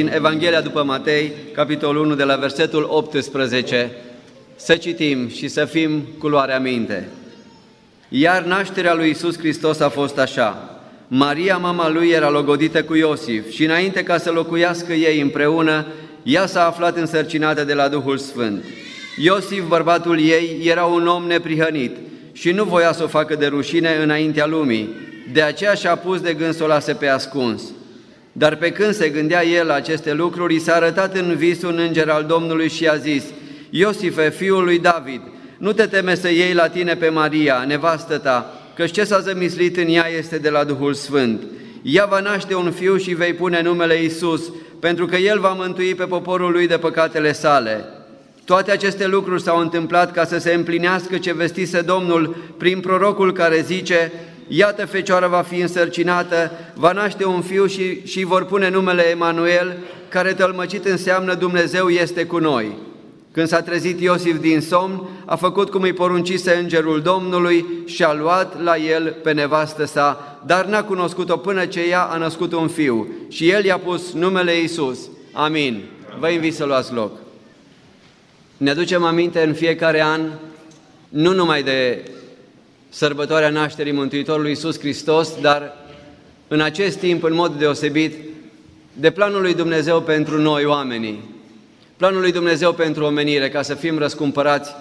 din Evanghelia după Matei, capitolul 1, de la versetul 18, să citim și să fim cu luarea minte. Iar nașterea lui Iisus Hristos a fost așa. Maria, mama lui, era logodită cu Iosif și înainte ca să locuiască ei împreună, ea s-a aflat însărcinată de la Duhul Sfânt. Iosif, bărbatul ei, era un om neprihănit și nu voia să o facă de rușine înaintea lumii, de aceea și-a pus de gând să o lase pe ascuns. Dar pe când se gândea el la aceste lucruri, i s-a arătat în vis un înger al Domnului și i-a zis: Iosife, fiul lui David, nu te teme să iei la tine pe Maria, nevastă ta, căci ce s-a zămislit în ea este de la Duhul Sfânt. Ea va naște un fiu și vei pune numele Iisus, pentru că el va mântui pe poporul lui de păcatele sale. Toate aceste lucruri s-au întâmplat ca să se împlinească ce vestise Domnul prin prorocul care zice: Iată, fecioara va fi însărcinată, va naște un fiu și vor pune numele Emanuel, care tălmăcit înseamnă Dumnezeu este cu noi. Când s-a trezit Iosif din somn, a făcut cum îi poruncise îngerul Domnului și a luat la el pe nevastă sa, dar n-a cunoscut-o până ce ea a născut un fiu și el i-a pus numele Iisus. Amin. Vă invit să luați loc. Ne aducem aminte în fiecare an, nu numai de sărbătoarea nașterii Mântuitorului Iisus Hristos, dar în acest timp, în mod deosebit, de planul lui Dumnezeu pentru noi oamenii, planul lui Dumnezeu pentru omenire, ca să fim răscumpărați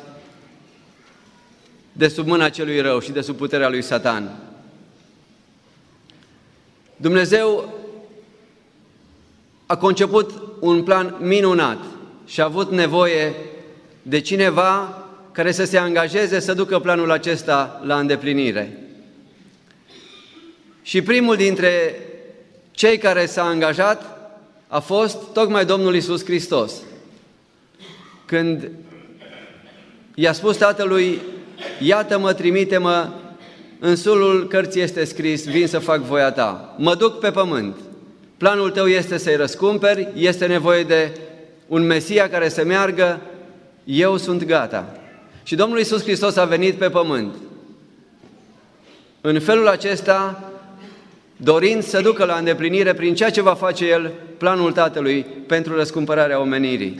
de sub mâna celui rău și de sub puterea lui Satan. Dumnezeu a conceput un plan minunat și a avut nevoie de cineva care să se angajeze să ducă planul acesta la îndeplinire. Și primul dintre cei care s-a angajat a fost tocmai Domnul Iisus Hristos. Când i-a spus Tatălui: Iată-mă, trimite-mă, în sulul cărții este scris, vin să fac voia ta. Mă duc pe pământ. Planul tău este să-i răscumperi, este nevoie de un Mesia care să meargă, eu sunt gata. Și Domnul Iisus Hristos a venit pe pământ. În felul acesta, dorind să ducă la îndeplinire prin ceea ce va face El planul Tatălui pentru răscumpărarea omenirii.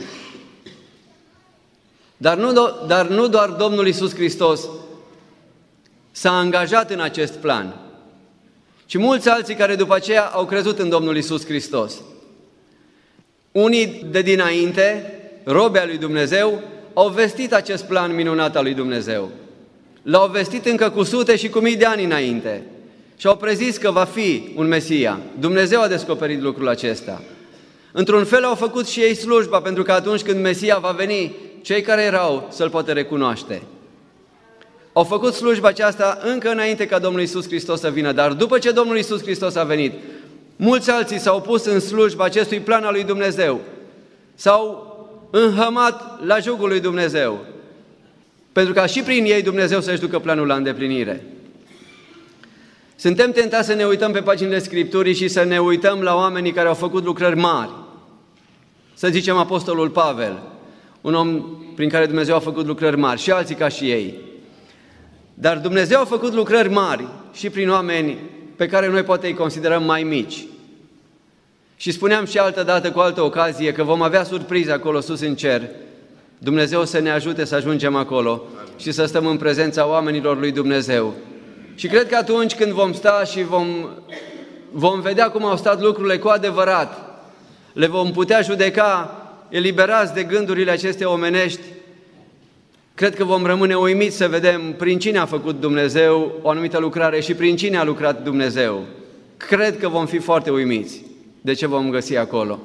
Dar nu doar Domnul Iisus Hristos s-a angajat în acest plan, ci mulți alții care după aceea au crezut în Domnul Iisus Hristos. Unii de dinainte, robi ai lui Dumnezeu, au vestit acest plan minunat al lui Dumnezeu. L-au vestit încă cu sute și cu mii de ani înainte și au prezis că va fi un Mesia. Dumnezeu a descoperit lucrul acesta. Într-un fel au făcut și ei slujba, pentru că atunci când Mesia va veni, cei care erau să-L poată recunoaște. Au făcut slujba aceasta încă înainte ca Domnul Iisus Hristos să vină, dar după ce Domnul Iisus Hristos a venit, mulți alții s-au pus în slujba acestui plan al lui Dumnezeu, s-au înhămat la jugul lui Dumnezeu, pentru ca și prin ei Dumnezeu să-și ducă planul la îndeplinire. Suntem tentați să ne uităm pe paginile Scripturii și să ne uităm la oamenii care au făcut lucrări mari. Să zicem Apostolul Pavel, un om prin care Dumnezeu a făcut lucrări mari, și alții ca și ei. Dar Dumnezeu a făcut lucrări mari și prin oameni pe care noi poate îi considerăm mai mici. Și spuneam și altă dată, cu altă ocazie, că vom avea surprize acolo sus în cer. Dumnezeu să ne ajute să ajungem acolo și să stăm în prezența oamenilor lui Dumnezeu. Și cred că atunci când vom sta și vom vedea cum au stat lucrurile cu adevărat, le vom putea judeca eliberați de gândurile acestea omenești, cred că vom rămâne uimiți să vedem prin cine a făcut Dumnezeu o anumită lucrare și prin cine a lucrat Dumnezeu. Cred că vom fi foarte uimiți de ce vom găsi acolo.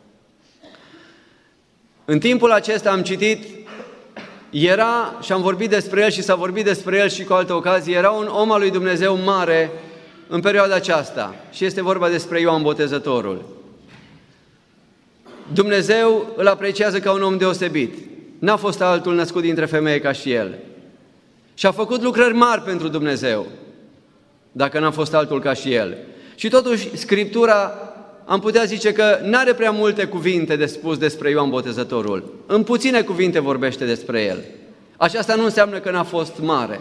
În timpul acesta am citit, era, și am vorbit despre el și s-a vorbit despre el și cu altă ocazie, era un om al lui Dumnezeu mare în perioada aceasta și este vorba despre Ioan Botezătorul. Dumnezeu îl apreciază ca un om deosebit. N-a fost altul născut dintre femeie ca și el. Și a făcut lucrări mari pentru Dumnezeu, dacă n-a fost altul ca și el. Și totuși, Scriptura, am putea zice că n-are prea multe cuvinte de spus despre Ioan Botezătorul. În puține cuvinte vorbește despre el. Aceasta nu înseamnă că n-a fost mare.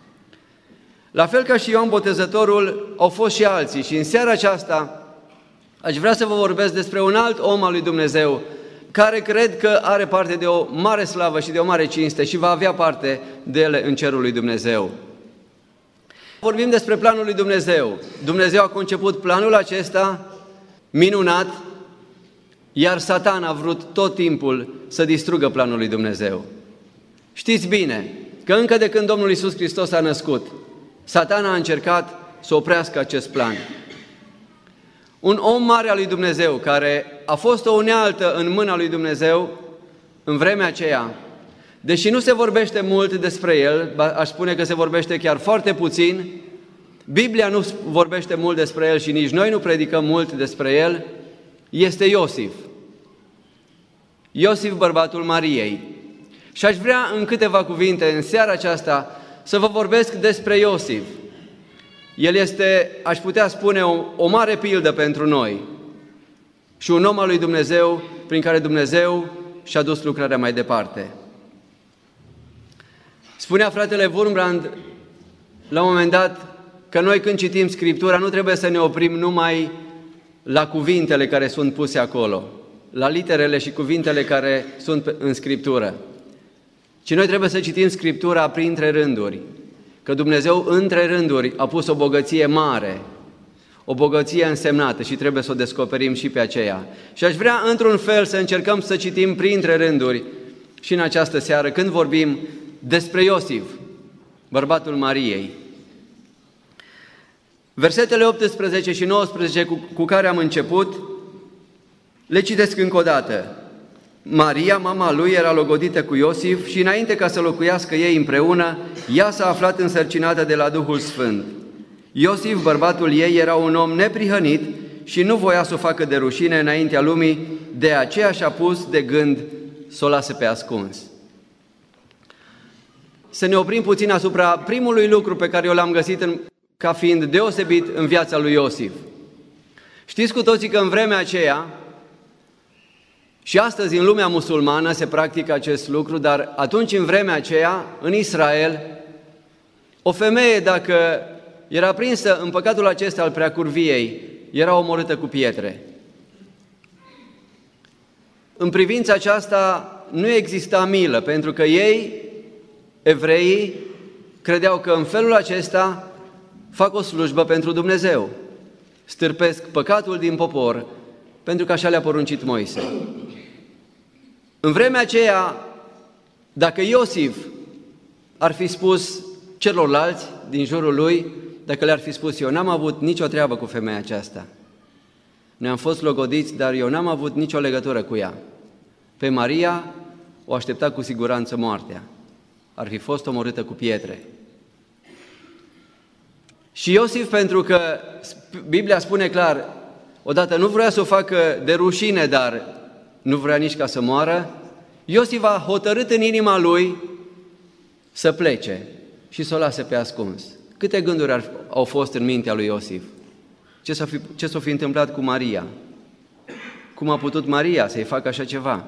La fel ca și Ioan Botezătorul, au fost și alții. Și în seara aceasta Aș vrea să vă vorbesc despre un alt om al lui Dumnezeu, care cred că are parte de o mare slavă și de o mare cinste și va avea parte de ele în cerul lui Dumnezeu. Vorbim despre planul lui Dumnezeu. Dumnezeu a conceput planul acesta minunat, iar Satan a vrut tot timpul să distrugă planul lui Dumnezeu. Știți bine că încă de când Domnul Iisus Hristos a născut, Satan a încercat să oprească acest plan. Un om mare al lui Dumnezeu, care a fost o unealtă în mâna lui Dumnezeu în vremea aceea, deși nu se vorbește mult despre el, aș spune că se vorbește chiar foarte puțin, Biblia nu vorbește mult despre el și nici noi nu predicăm mult despre el, este Iosif. Iosif, bărbatul Mariei. Și aș vrea în câteva cuvinte în seara aceasta să vă vorbesc despre Iosif. El este, aș putea spune, o mare pildă pentru noi și un om al lui Dumnezeu prin care Dumnezeu și-a dus lucrarea mai departe. Spunea fratele Wurmbrand la un moment dat că noi când citim Scriptura nu trebuie să ne oprim numai la cuvintele care sunt puse acolo, la literele și cuvintele care sunt în Scriptură, ci noi trebuie să citim Scriptura printre rânduri, că Dumnezeu între rânduri a pus o bogăție mare, o bogăție însemnată și trebuie să o descoperim și pe aceea. Și aș vrea într-un fel să încercăm să citim printre rânduri și în această seară când vorbim despre Iosif, bărbatul Mariei. Versetele 18 și 19 cu care am început, le citesc încă o dată. Maria, mama lui, era logodită cu Iosif și înainte ca să locuiască ei împreună, ea s-a aflat însărcinată de la Duhul Sfânt. Iosif, bărbatul ei, era un om neprihănit și nu voia să o facă de rușine înaintea lumii, de aceea și-a pus de gând să o lase pe ascuns. Să ne oprim puțin asupra primului lucru pe care eu l-am găsit ca fiind deosebit în viața lui Iosif. Știți cu toții că în vremea aceea, și astăzi în lumea musulmană se practică acest lucru, dar atunci în vremea aceea, în Israel, o femeie dacă era prinsă în păcatul acesta al preacurviei, era omorâtă cu pietre. În privința aceasta nu exista milă, pentru că ei, evreii, credeau că în felul acesta fac o slujbă pentru Dumnezeu. Stârpesc păcatul din popor, pentru că așa le-a poruncit Moise. În vremea aceea, dacă Iosif ar fi spus celorlalți din jurul lui, dacă le-ar fi spus, eu n-am avut nicio treabă cu femeia aceasta. Noi am fost logodiți, dar eu n-am avut nicio legătură cu ea. Pe Maria o aștepta cu siguranță moartea. Ar fi fost omorâtă cu pietre. Și Iosif, pentru că Biblia spune clar, odată nu vrea să o facă de rușine, dar nu vrea nici ca să moară, Iosif a hotărât în inima lui să plece și să o lase pe ascuns. Câte gânduri au fost în mintea lui Iosif? Ce s-a fi întâmplat cu Maria? Cum a putut Maria să-i facă așa ceva?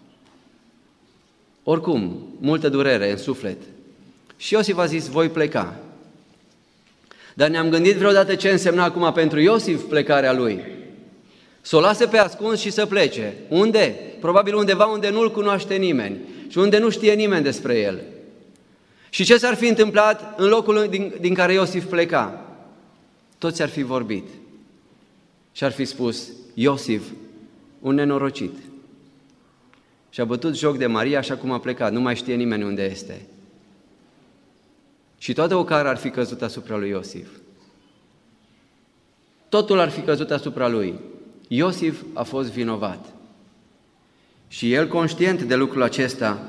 Oricum, multă durere în suflet. Și Iosif a zis, voi pleca. Dar ne-am gândit vreodată ce însemna acum pentru Iosif plecarea lui. Să o lase pe ascuns și să plece. Unde? Probabil undeva unde nu-l cunoaște nimeni și unde nu știe nimeni despre el. Și ce s-ar fi întâmplat în locul din care Iosif pleca? Toți ar fi vorbit și ar fi spus, Iosif, un nenorocit. Și-a bătut joc de Maria așa cum a plecat, nu mai știe nimeni unde este. Și toată ocara ar fi căzut asupra lui Iosif. Totul ar fi căzut asupra lui. Iosif a fost vinovat. Și el, conștient de lucrul acesta,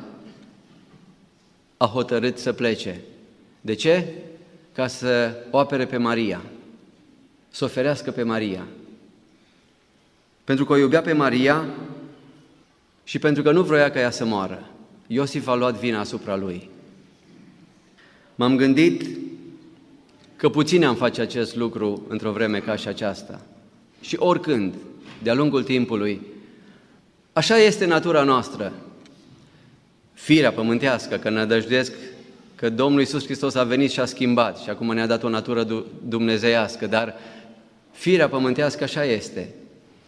a hotărât să plece. De ce? Ca să o apere pe Maria, să o ferească pe Maria. Pentru că o iubea pe Maria și pentru că nu vroia ca ea să moară. Iosif a luat vina asupra lui. M-am gândit că puțini am face acest lucru într-o vreme ca și aceasta. Și oricând, de-a lungul timpului, așa este natura noastră. Firea pământească, că nădăjduiesc că Domnul Iisus Hristos a venit și a schimbat și acum ne-a dat o natură dumnezeiască, dar firea pământească așa este.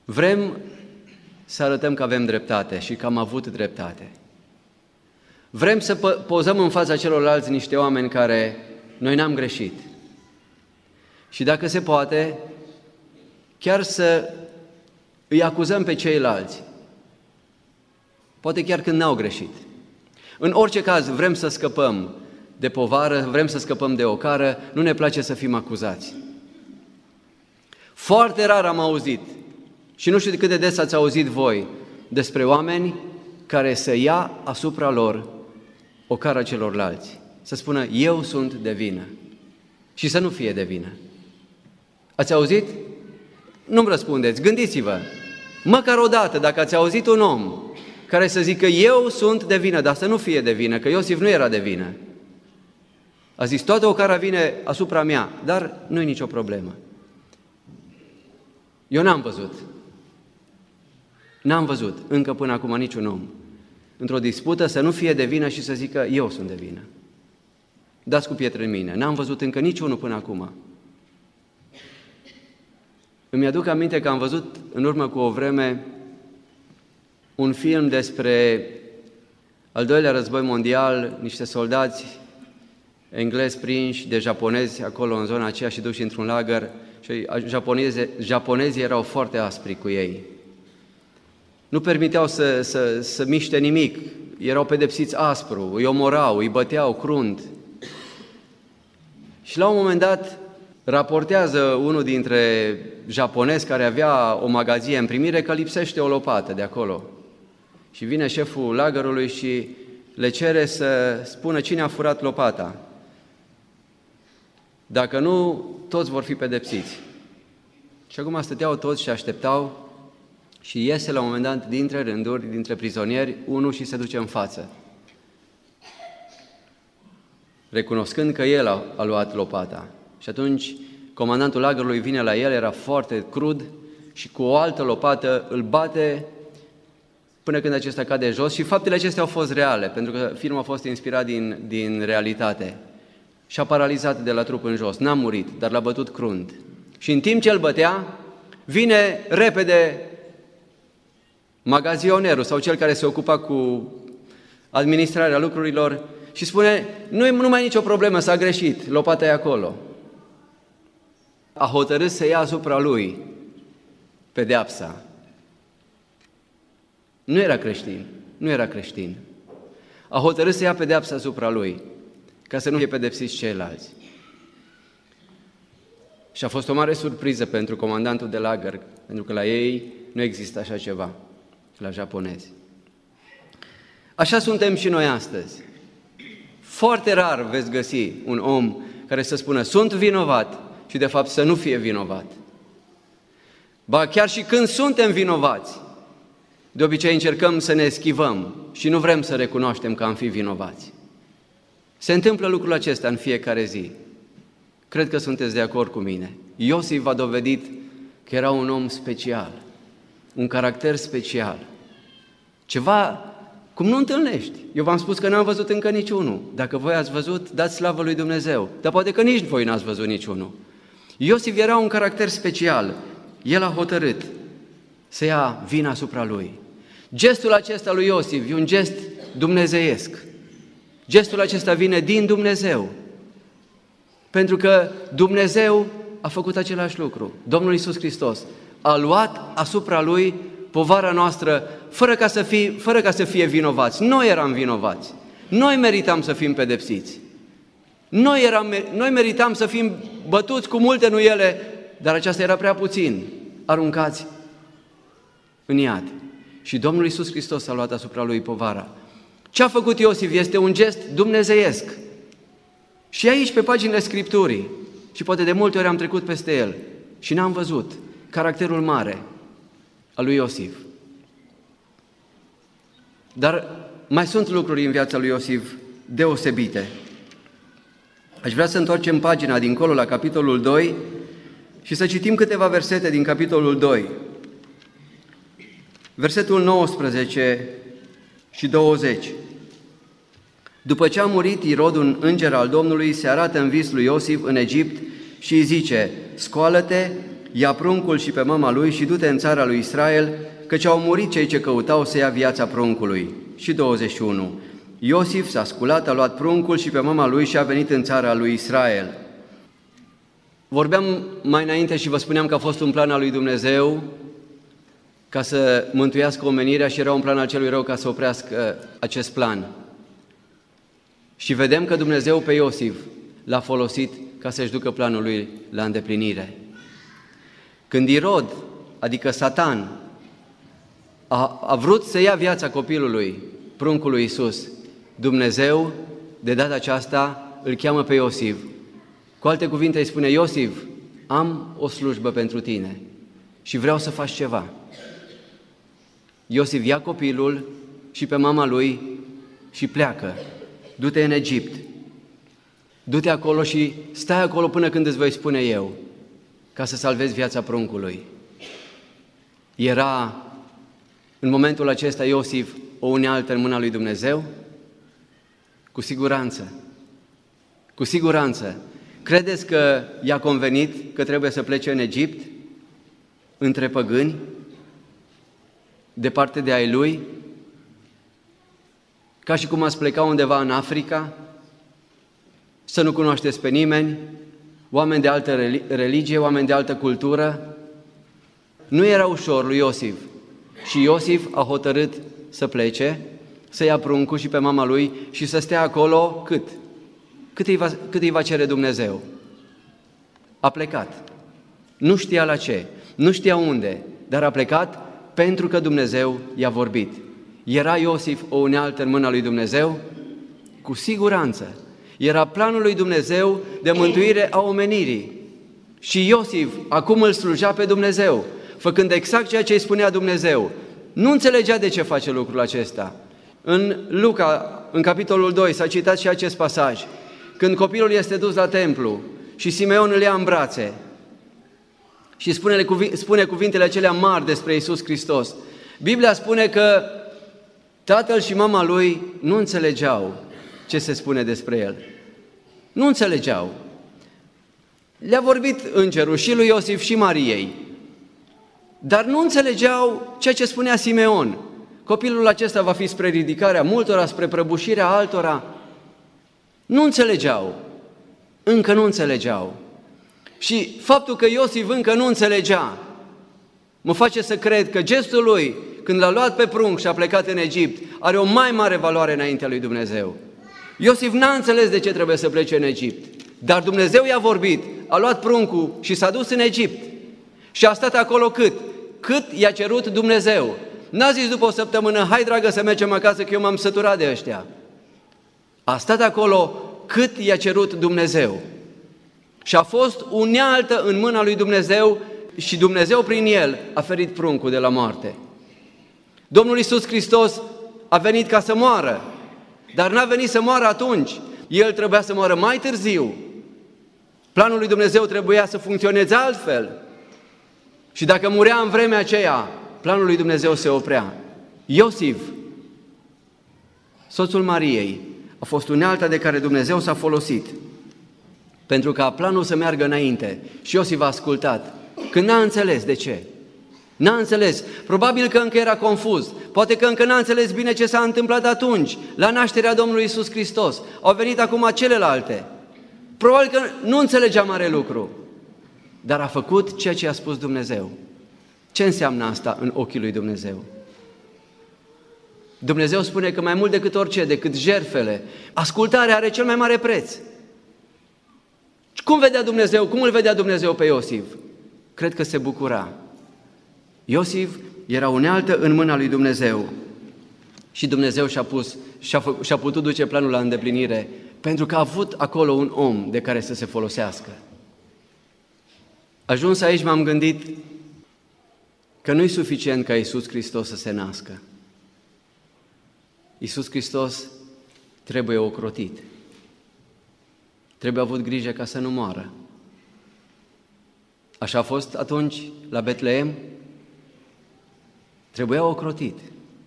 Vrem să arătăm că avem dreptate și că am avut dreptate. Vrem să pozăm în fața celorlalți niște oameni care noi n-am greșit. Și dacă se poate, chiar să îi acuzăm pe ceilalți. Poate chiar când n-au greșit. În orice caz, vrem să scăpăm de povară, vrem să scăpăm de ocară, nu ne place să fim acuzați. Foarte rar am auzit, și nu știu de cât de des ați auzit voi, despre oameni care să ia asupra lor ocara celorlalți. Să spună, eu sunt de vină. Și să nu fie de vină. Ați auzit? Nu-mi răspundeți, gândiți-vă. Măcar o dată, dacă ați auzit un om care să zică, eu sunt de vină, dar să nu fie de vină, că Iosif nu era de vină. A zis, toată ocara vine asupra mea, dar nu-i nicio problemă. Eu n-am văzut încă până acum niciun om într-o dispută să nu fie de vină și să zică, eu sunt de vină. Dați cu pietre în mine. N-am văzut încă niciunul până acum. Îmi aduc aminte că am văzut în urmă cu o vreme un film despre al doilea război mondial, niște soldați englezi prinși de japonezi acolo în zona aceea și duși într-un lagăr și japonezii erau foarte aspri cu ei. Nu permiteau să miște nimic, erau pedepsiți aspru, îi omorau, îi băteau crunt. Și la un moment dat raportează unul dintre japonezi care avea o magazie în primire că lipsește o lopată de acolo. Și vine șeful lagărului și le cere să spună cine a furat lopata. Dacă nu, toți vor fi pedepsiți. Și acum stăteau toți și așteptau și iese la un moment dat dintre rânduri, dintre prizonieri, unul și se duce în față, recunoscând că el a luat lopata. Și atunci comandantul lagărului vine la el, era foarte crud și cu o altă lopată îl bate până când acesta cade jos și faptele acestea au fost reale, pentru că filmul a fost inspirat din realitate. Și-a paralizat de la trup în jos, n-a murit, dar l-a bătut crunt. Și în timp ce îl bătea, vine repede magazionerul sau cel care se ocupa cu administrarea lucrurilor și spune, nu mai e nicio problemă, s-a greșit, lopata e acolo. A hotărât să ia asupra lui pedeapsa. Nu era creștin. A hotărât să ia pedeapsa asupra lui, ca să nu fie pedepsiți ceilalți. Și a fost o mare surpriză pentru comandantul de lagăr, pentru că la ei nu există așa ceva, la japonezi. Așa suntem și noi astăzi. Foarte rar veți găsi un om care să spună, sunt vinovat și de fapt să nu fie vinovat. Ba chiar și când suntem vinovați, de obicei încercăm să ne eschivăm și nu vrem să recunoaștem că am fi vinovați. Se întâmplă lucrul acesta în fiecare zi. Cred că sunteți de acord cu mine. Iosif a dovedit că era un om special, un caracter special. Ceva cum nu întâlnești. Eu v-am spus că n-am văzut încă niciunul. Dacă voi ați văzut, dați slavă lui Dumnezeu. Dar poate că nici voi n-ați văzut niciunul. Iosif era un caracter special. El a hotărât să ia vina asupra lui. Gestul acesta lui Iosif e un gest dumnezeiesc. Gestul acesta vine din Dumnezeu. Pentru că Dumnezeu a făcut același lucru. Domnul Iisus Hristos a luat asupra lui povara noastră fără ca să fie vinovați. Noi eram vinovați. Noi meritam să fim pedepsiți. Noi meritam să fim bătuți cu multe nuiele, dar aceasta era prea puțin. Aruncați în iad. Și Domnul Iisus Hristos a luat asupra lui povara. Ce a făcut Iosif este un gest dumnezeiesc. Și aici, pe paginile Scripturii, și poate de multe ori am trecut peste el și n-am văzut caracterul mare al lui Iosif. Dar mai sunt lucruri în viața lui Iosif deosebite. Aș vrea să întoarcem pagina dincolo la capitolul 2 și să citim câteva versete din capitolul 2. Versetul 19 și 20. După ce a murit Irod, un înger al Domnului se arată în vis lui Iosif în Egipt și îi zice, scoală-te ia pruncul și pe mama lui și du-te în țara lui Israel, căci au murit cei ce căutau să ia viața pruncului. Și 21. Iosif s-a sculat, a luat pruncul și pe mama lui și a venit în țara lui Israel. Vorbeam mai înainte și vă spuneam că a fost un plan al lui Dumnezeu ca să mântuiască omenirea și era un plan al celui rău ca să oprească acest plan. Și vedem că Dumnezeu pe Iosif l-a folosit ca să-și ducă planul lui la îndeplinire. Când Irod, adică Satan, a vrut să ia viața copilului, pruncului Iisus, Dumnezeu, de data aceasta, îl cheamă pe Iosif. Cu alte cuvinte îi spune: Iosif, am o slujbă pentru tine și vreau să faci ceva. Iosif ia copilul și pe mama lui și pleacă. Du-te în Egipt, du-te acolo și stai acolo până când îți voi spune eu, ca să salvezi viața pruncului. Era în momentul acesta Iosif o unealtă în mâna lui Dumnezeu? Cu siguranță. Cu siguranță. Credeți că i-a convenit că trebuie să plece în Egipt, între păgâni, departe de ai lui, ca și cum ați pleca undeva în Africa, să nu cunoașteți pe nimeni, oameni de altă religie, oameni de altă cultură? Nu era ușor lui Iosif și Iosif a hotărât să plece, să ia pruncul și pe mama lui și să stea acolo cât? Cât îi va cere Dumnezeu? A plecat. Nu știa la ce, nu știa unde, dar a plecat pentru că Dumnezeu i-a vorbit. Era Iosif o unealtă în mâna lui Dumnezeu? Cu siguranță. Era planul lui Dumnezeu de mântuire a omenirii. Și Iosif acum îl slujea pe Dumnezeu, făcând exact ceea ce îi spunea Dumnezeu. Nu înțelegea de ce face lucrul acesta. În Luca, în capitolul 2, s-a citat și acest pasaj. Când copilul este dus la templu și Simeon îl ia în brațe și spune cuvintele acelea mari despre Iisus Hristos, Biblia spune că tatăl și mama lui nu înțelegeau ce se spune despre el. Nu înțelegeau. Le-a vorbit îngerul și lui Iosif și Mariei, dar nu înțelegeau ceea ce spunea Simeon. Copilul acesta va fi spre ridicarea multora, spre prăbușirea altora. Nu înțelegeau. Încă nu înțelegeau. Și faptul că Iosif încă nu înțelegea mă face să cred că gestul lui, când l-a luat pe prunc și a plecat în Egipt, are o mai mare valoare înaintea lui Dumnezeu. Iosif n-a înțeles de ce trebuie să plece în Egipt, dar Dumnezeu i-a vorbit, a luat pruncul și s-a dus în Egipt. Și a stat acolo cât? Cât i-a cerut Dumnezeu. N-a zis după o săptămână: hai dragă să mergem acasă că eu m-am săturat de ăștia. A stat acolo cât i-a cerut Dumnezeu. Și a fost unealtă în mâna lui Dumnezeu și Dumnezeu prin el a ferit pruncul de la moarte. Domnul Iisus Hristos a venit ca să moară, dar n-a venit să moară atunci. El trebuia să moară mai târziu. Planul lui Dumnezeu trebuia să funcționeze altfel. Și dacă murea în vremea aceea, planul lui Dumnezeu se oprea. Iosif, soțul Mariei, a fost unealta de care Dumnezeu s-a folosit pentru ca planul să meargă înainte. Și Iosif a ascultat, când n-a înțeles de ce. N-a înțeles, probabil că încă era confuz, poate că încă n-a înțeles bine ce s-a întâmplat atunci, la nașterea Domnului Iisus Hristos. Au venit acum celelalte. Probabil că nu înțelegea mare lucru, dar a făcut ceea ce a spus Dumnezeu. Ce înseamnă asta în ochii lui Dumnezeu? Dumnezeu spune că mai mult decât orice, decât jertfele, ascultarea are cel mai mare preț. Cum vedea Dumnezeu? Cum îl vedea Dumnezeu pe Iosif? Cred că se bucura. Iosif era unealtă în mâna lui Dumnezeu și Dumnezeu și-a putut duce planul la îndeplinire pentru că a avut acolo un om de care să se folosească. Ajuns aici m-am gândit că nu-i suficient ca Iisus Hristos să se nască. Iisus Hristos trebuie ocrotit. Trebuie avut grijă ca să nu moară. Așa a fost atunci la Betleem? Trebuia ocrotit.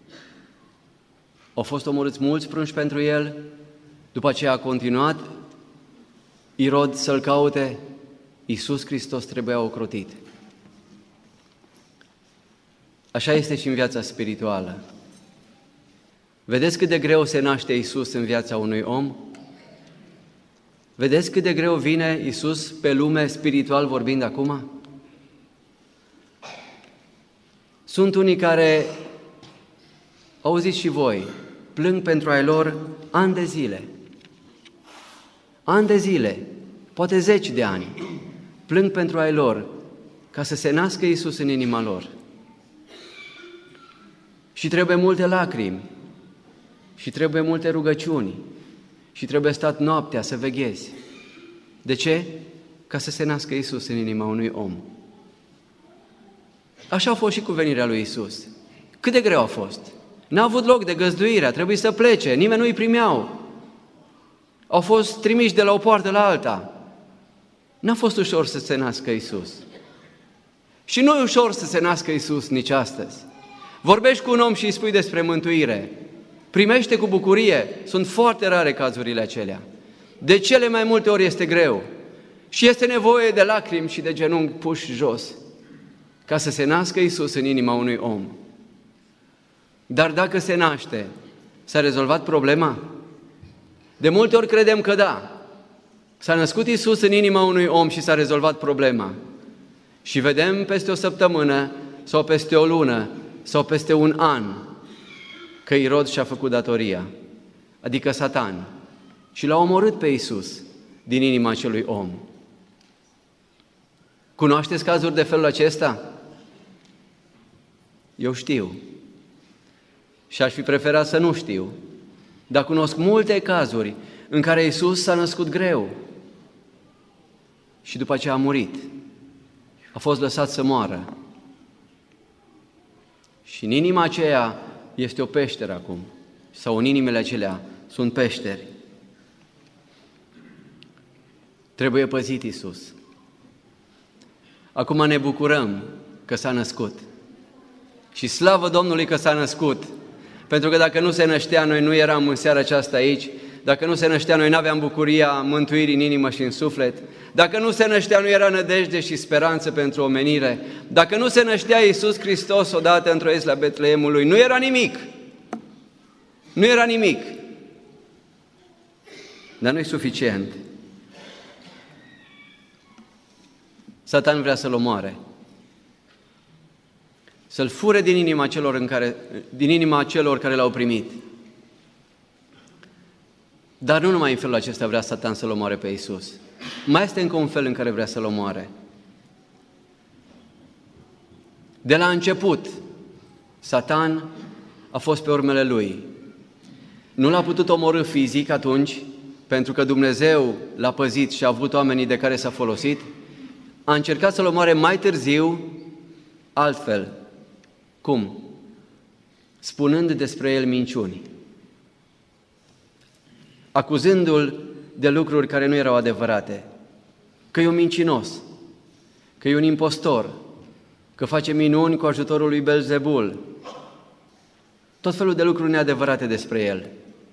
Au fost omorâți mulți prunci pentru el, după aceea a continuat Irod să-l caute, Iisus Hristos trebuia ocrotit. Așa este și în viața spirituală. Vedeți cât de greu se naște Iisus în viața unui om? Vedeți cât de greu vine Iisus pe lume spiritual vorbind acum? Sunt unii care, auziți și voi, plâng pentru ai lor ani de zile. Ani de zile, poate 10 de ani, plâng pentru ai lor ca să se nască Iisus în inima lor. Și trebuie multe lacrimi, și trebuie multe rugăciuni, și trebuie stat noaptea să veghezi. De ce? Ca să se nască Iisus în inima unui om. Așa a fost și cu venirea lui Iisus. Cât de greu a fost? N-a avut loc de găzduire, a trebuit să plece, nimeni nu îi primeau. Au fost trimiși de la o poartă la alta. N-a fost ușor să se nască Iisus. Și nu e ușor să se nască Iisus nici astăzi. Vorbești cu un om și îi spui despre mântuire. Primește cu bucurie. Sunt foarte rare cazurile acelea. De cele mai multe ori este greu. Și este nevoie de lacrimi și de genunchi puși jos ca să se nască Iisus în inima unui om. Dar dacă se naște, s-a rezolvat problema? De multe ori credem că da. S-a născut Iisus în inima unui om și s-a rezolvat problema. Și vedem peste o săptămână sau peste o lună sau peste un an că Irod și-a făcut datoria, adică Satan, și l-a omorât pe Iisus din inima acelui om. Cunoașteți cazuri de felul acesta? Eu știu. Și aș fi preferat să nu știu. Dar cunosc multe cazuri în care Iisus s-a născut greu și după aceea a murit. A fost lăsat să moară. Și în inima aceea este o peșteră acum. Sau în inimile acelea sunt peșteri. Trebuie păzit Iisus. Acum ne bucurăm că s-a născut. Și slavă Domnului că s-a născut. Pentru că dacă nu se năștea, noi nu eram în seara aceasta aici. Dacă nu se năștea, noi n-aveam bucuria mântuirii în inimă și în suflet. Dacă nu se năștea, nu era nădejde și speranță pentru omenire. Dacă nu se năștea Iisus Hristos odată într-o zi la Betleemului, nu era nimic. Nu era nimic. Dar nu e suficient. Satan vrea să-l omoare. Să-l fure din inima celor care l-au primit. Dar nu numai în felul acesta vrea Satan să-l omoare pe Iisus. Mai este încă un fel în care vrea să-l omoare. De la început, Satan a fost pe urmele lui. Nu l-a putut omorî fizic atunci, pentru că Dumnezeu l-a păzit și a avut oamenii de care s-a folosit. A încercat să-l omoare mai târziu, altfel. Cum? Spunând despre el minciuni. Acuzându-l de lucruri care nu erau adevărate. Că e un mincinos, că e un impostor, că face minuni cu ajutorul lui Belzebul. Tot felul de lucruri neadevărate despre el.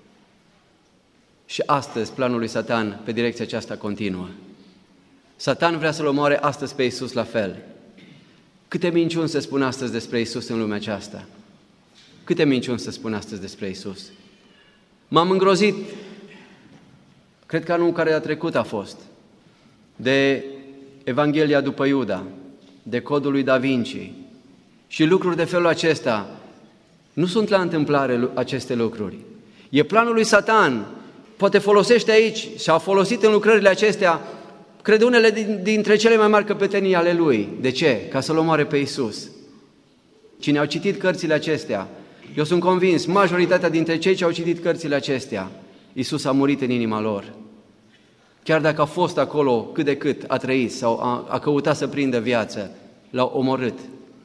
Și astăzi planul lui Satan pe direcția aceasta continuă. Satan vrea să-l omoare astăzi pe Iisus la fel. Câte minciuni se spun astăzi despre Iisus în lumea aceasta? Câte minciuni se spun astăzi despre Iisus? M-am îngrozit, cred că anul care a trecut a fost, de Evanghelia după Iuda, de Codul lui Da Vinci și lucruri de felul acesta. Nu sunt la întâmplare aceste lucruri. E planul lui Satan. Poate folosește aici și a folosit în lucrările acestea, cred unele dintre cele mai mari căpetenii ale lui. De ce? Ca să-l omoare pe Iisus. Cine au citit cărțile acestea, eu sunt convins, majoritatea dintre cei ce au citit cărțile acestea, Iisus a murit în inima lor. Chiar dacă a fost acolo cât de cât, a trăit sau a căutat să prindă viață, l-au omorât.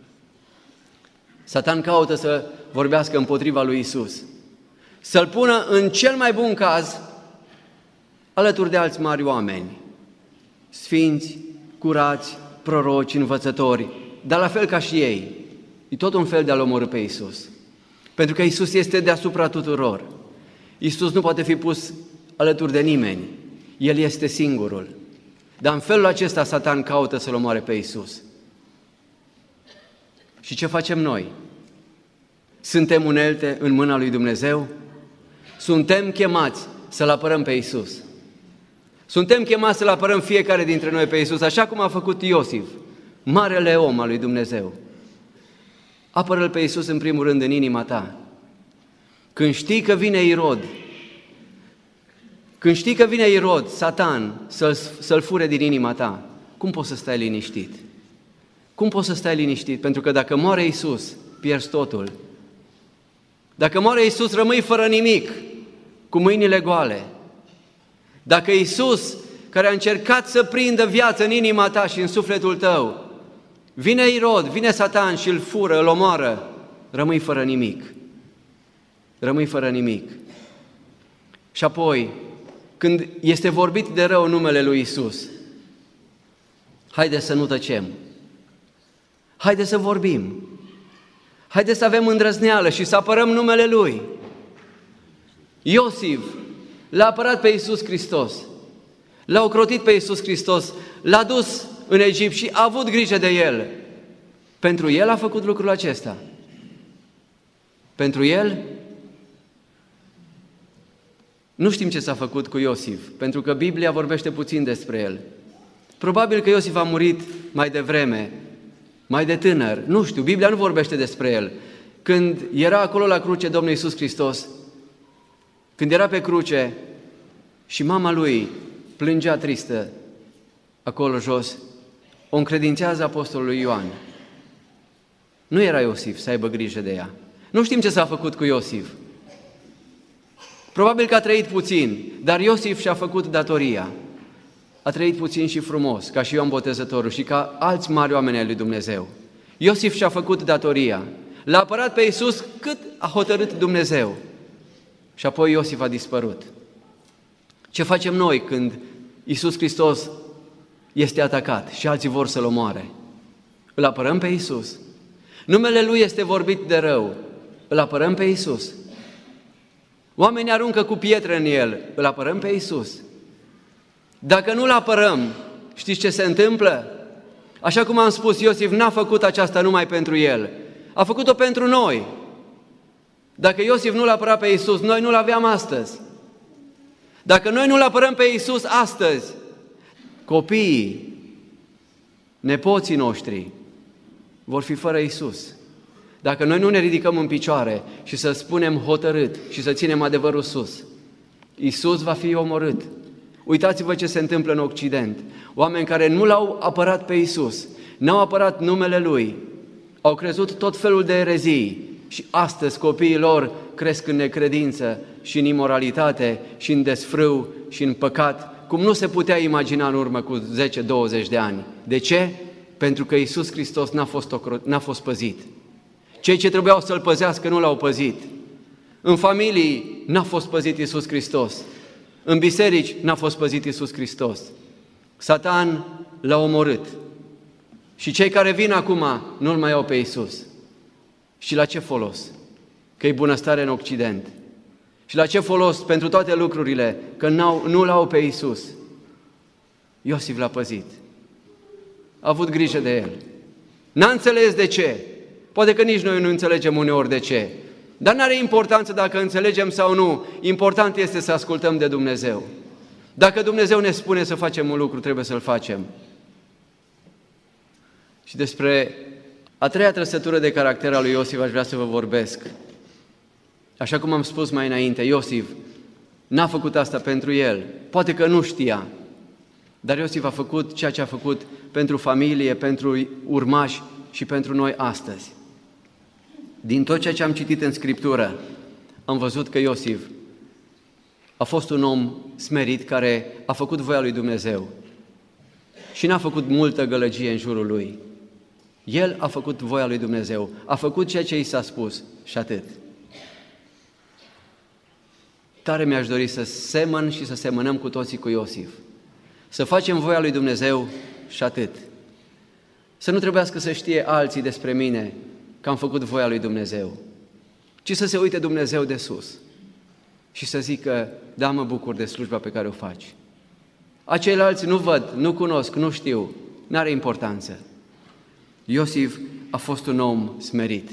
Satan caută să vorbească împotriva lui Iisus, să-l pună în cel mai bun caz alături de alți mari oameni, sfinți, curați, proroci, învățători, dar la fel ca și ei. E tot un fel de a-L omorî pe Iisus. Pentru că Iisus este deasupra tuturor. Iisus nu poate fi pus alături de nimeni. El este singurul. Dar în felul acesta Satan caută să-L omoare pe Iisus. Și ce facem noi? Suntem unelte în mâna lui Dumnezeu? Suntem chemați să-L apărăm pe Iisus. Suntem chemați să-L apărăm fiecare dintre noi pe Iisus, așa cum a făcut Iosif, marele om al lui Dumnezeu. Apără-L pe Iisus în primul rând în inima ta. Când știi că vine Irod, Satan, să-L fure din inima ta, cum poți să stai liniștit? Cum poți să stai liniștit? Pentru că dacă moare Iisus, pierzi totul. Dacă moare Iisus, rămâi fără nimic, cu mâinile goale. Dacă Iisus, care a încercat să prindă viață în inima ta și în sufletul tău, vine Irod, vine Satan și îl fură, îl omoară, rămâi fără nimic. Rămâi fără nimic. Și apoi, când este vorbit de rău numele lui Iisus, haide să nu tăcem. Haide să vorbim. Haide să avem îndrăzneală și să apărăm numele Lui. Iosif l-a apărat pe Iisus Hristos. L-a ocrotit pe Iisus Hristos, l-a dus în Egipt și a avut grijă de el. Pentru el a făcut lucrul acesta. Pentru el? Nu știm ce s-a făcut cu Iosif, pentru că Biblia vorbește puțin despre el. Probabil că Iosif a murit mai devreme, mai de tânăr, nu știu, Biblia nu vorbește despre el. Când era acolo la cruce Domnul Iisus Hristos, când era pe cruce și mama lui plângea tristă acolo jos, o încredințează apostolului Ioan. Nu era Iosif să aibă grijă de ea. Nu știm ce s-a făcut cu Iosif. Probabil că a trăit puțin, dar Iosif și-a făcut datoria. A trăit puțin și frumos, ca și Ioan Botezătorul și ca alți mari oameni ai lui Dumnezeu. Iosif și-a făcut datoria. L-a apărat pe Iisus cât a hotărât Dumnezeu. Și apoi Iosif a dispărut. Ce facem noi când Iisus Hristos este atacat și alții vor să-L omoare? Îl apărăm pe Iisus. Numele Lui este vorbit de rău. Îl apărăm pe Iisus. Oamenii aruncă cu pietre în El. Îl apărăm pe Iisus. Dacă nu-L apărăm, știți ce se întâmplă? Așa cum am spus, Iosif n-a făcut aceasta numai pentru el. A făcut-o pentru noi. Dacă Iosif nu-L apăra pe Iisus, noi nu-L aveam astăzi. Dacă noi nu-L apărăm pe Iisus astăzi, copiii, nepoții noștri vor fi fără Iisus. Dacă noi nu ne ridicăm în picioare și să spunem hotărât și să ținem adevărul sus, Iisus va fi omorât. Uitați-vă ce se întâmplă în Occident. Oameni care nu L-au apărat pe Iisus, n-au apărat numele Lui, au crezut tot felul de erezii și astăzi copiii lor cresc în necredință și în imoralitate și în desfrâu și în păcat, cum nu se putea imagina în urmă cu 10-20 de ani. De ce? Pentru că Iisus Hristos n-a fost păzit. Cei ce trebuiau să-L păzească nu L-au păzit. În familii n-a fost păzit Iisus Hristos. În biserici n-a fost păzit Iisus Hristos. Satan l-a omorât. Și cei care vin acum nu-L mai au pe Iisus. Și la ce folos? Că e bunăstare în Occident. Și la ce folos pentru toate lucrurile? Că nu-L au pe Iisus. Iosif l-a păzit. A avut grijă de el. N-a înțeles de ce. Poate că nici noi nu înțelegem uneori de ce. Dar n-are importanță dacă înțelegem sau nu. Important este să ascultăm de Dumnezeu. Dacă Dumnezeu ne spune să facem un lucru, trebuie să-l facem. Și despre a treia trăsătură de caracter a lui Iosif aș vrea să vă vorbesc. Așa cum am spus mai înainte, Iosif n-a făcut asta pentru el. Poate că nu știa. Dar Iosif a făcut ceea ce a făcut pentru familie, pentru urmași și pentru noi astăzi. Din tot ceea ce am citit în Scriptură, am văzut că Iosif a fost un om smerit care a făcut voia lui Dumnezeu și n-a făcut multă gălăgie în jurul lui. El a făcut voia lui Dumnezeu, a făcut ceea ce i s-a spus și atât. Tare mi-aș dori să semăn și să semănăm cu toții cu Iosif. Să facem voia lui Dumnezeu și atât. Să nu trebuiască să știe alții despre mine că am făcut voia lui Dumnezeu, ci să se uite Dumnezeu de sus și să zică, da, mă bucur de slujba pe care o faci. Aceilalți nu văd, nu cunosc, nu știu, n-are importanță. Iosif a fost un om smerit.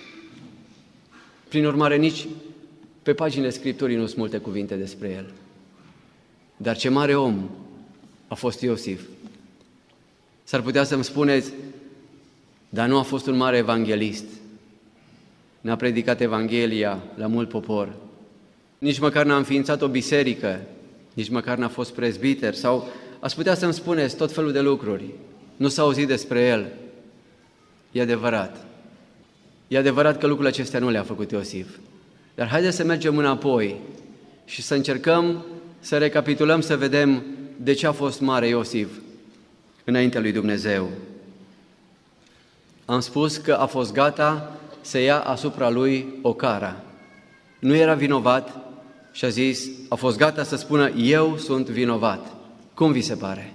Prin urmare, nici pe paginile Scripturii nu sunt multe cuvinte despre el. Dar ce mare om a fost Iosif. S-ar putea să-mi spuneți, dar nu a fost un mare evanghelist. N-a predicat Evanghelia la mult popor. Nici măcar n-a înființat o biserică, nici măcar n-a fost prezbiter. Sau ați putea să-mi spuneți tot felul de lucruri. Nu s-a auzit despre el. E adevărat. E adevărat că lucrurile acestea nu le-a făcut Iosif. Dar haideți să mergem înapoi și să încercăm să recapitulăm, să vedem de ce a fost mare Iosif înaintea lui Dumnezeu. Am spus că a fost gata să ia asupra lui o cara. Nu era vinovat și a zis, a fost gata să spună, eu sunt vinovat. Cum vi se pare?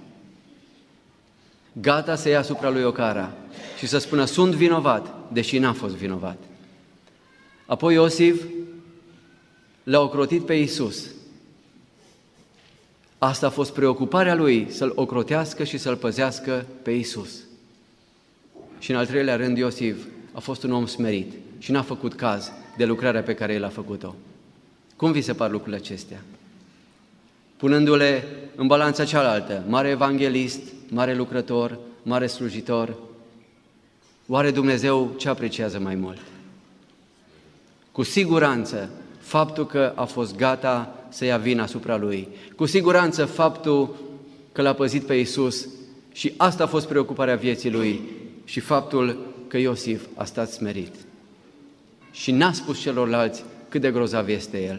Gata să ia asupra lui o cara și să spună, sunt vinovat, deși n-a fost vinovat. Apoi Iosif l-a ocrotit pe Iisus. Asta a fost preocuparea lui, să-l ocrotească și să-l păzească pe Iisus. Și în al treilea rând, Iosif a fost un om smerit și n-a făcut caz de lucrarea pe care el a făcut-o. Cum vi se par lucrurile acestea? Punându-le în balanța cealaltă, mare evanghelist, mare lucrător, mare slujitor, oare Dumnezeu ce apreciază mai mult? Cu siguranță, faptul că a fost gata să ia vina asupra lui. Cu siguranță, faptul că l-a păzit pe Iisus și asta a fost preocuparea vieții lui și faptul că Iosif a stat smerit. Și n-a spus celorlalți cât de grozav este el.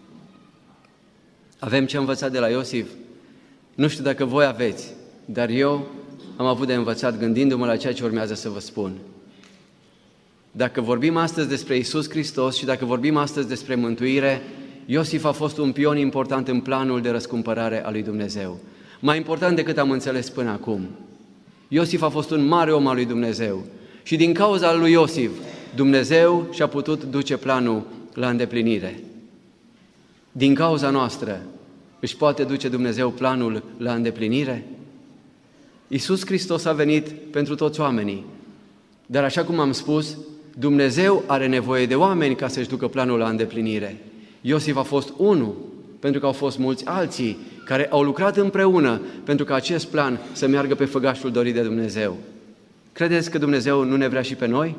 Avem ce învăța de la Iosif? Nu știu dacă voi aveți, dar eu am avut de învățat gândindu-mă la ceea ce urmează să vă spun. Dacă vorbim astăzi despre Iisus Hristos și dacă vorbim astăzi despre mântuire, Iosif a fost un pion important în planul de răscumpărare a lui Dumnezeu. Mai important decât am înțeles până acum. Iosif a fost un mare om al lui Dumnezeu și din cauza lui Iosif, Dumnezeu și-a putut duce planul la îndeplinire. Din cauza noastră, își poate duce Dumnezeu planul la îndeplinire? Iisus Hristos a venit pentru toți oamenii, dar așa cum am spus, Dumnezeu are nevoie de oameni ca să-și ducă planul la îndeplinire. Iosif a fost unul, pentru că au fost mulți alții care au lucrat împreună pentru ca acest plan să meargă pe făgașul dorit de Dumnezeu. Credeți că Dumnezeu nu ne vrea și pe noi?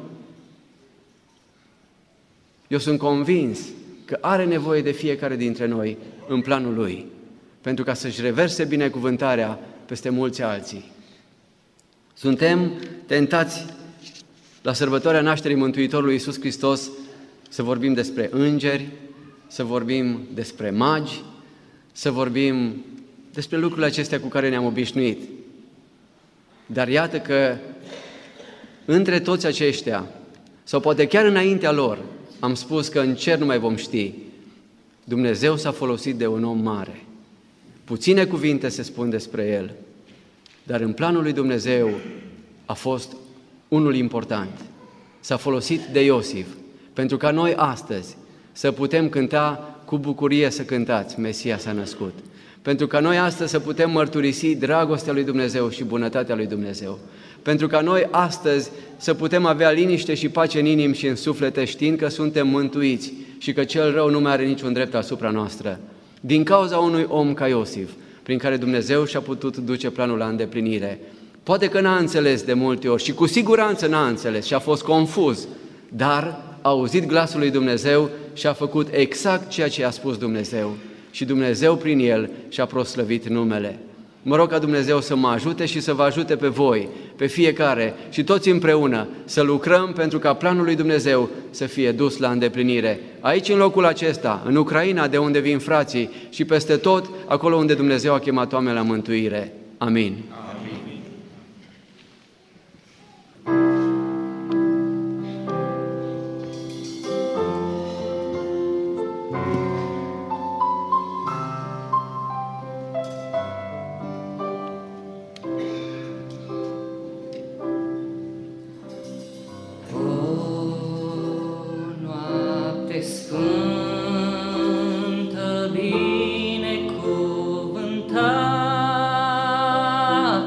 Eu sunt convins că are nevoie de fiecare dintre noi în planul Lui, pentru ca să-și reverse binecuvântarea peste mulți alții. Suntem tentați la sărbătoarea nașterii Mântuitorului Iisus Hristos să vorbim despre îngeri, să vorbim despre magi, să vorbim despre lucrurile acestea cu care ne-am obișnuit. Dar iată că între toți aceștia, sau poate chiar înaintea lor, am spus că în cer nu mai vom ști, Dumnezeu s-a folosit de un om mare. Puține cuvinte se spun despre el, dar în planul lui Dumnezeu a fost unul important. S-a folosit de Iosif, pentru ca noi astăzi să putem cânta cu bucurie să cântați, Mesia s-a născut. Pentru ca noi astăzi să putem mărturisi dragostea lui Dumnezeu și bunătatea lui Dumnezeu. Pentru ca noi astăzi să putem avea liniște și pace în inimi și în suflete, știind că suntem mântuiți și că cel rău nu mai are niciun drept asupra noastră. Din cauza unui om ca Iosif, prin care Dumnezeu și-a putut duce planul la îndeplinire. Poate că n-a înțeles de multe ori și cu siguranță n-a înțeles și a fost confuz, dar a auzit glasul lui Dumnezeu și a făcut exact ceea ce a spus Dumnezeu. Și Dumnezeu prin el și-a proslăvit numele. Mă rog ca Dumnezeu să mă ajute și să vă ajute pe voi, pe fiecare și toți împreună să lucrăm pentru ca planul lui Dumnezeu să fie dus la îndeplinire. Aici, în locul acesta, în Ucraina, de unde vin frații și peste tot, acolo unde Dumnezeu a chemat oameni la mântuire. Amin. Sfântă, binecuvântată,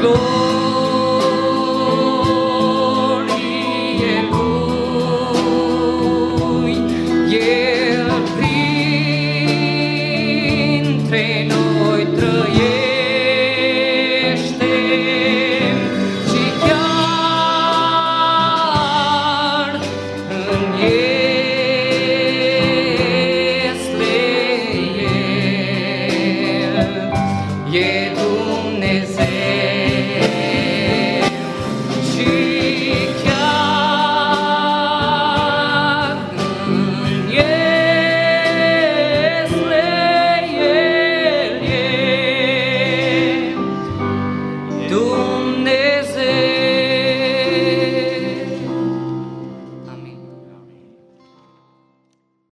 glorie.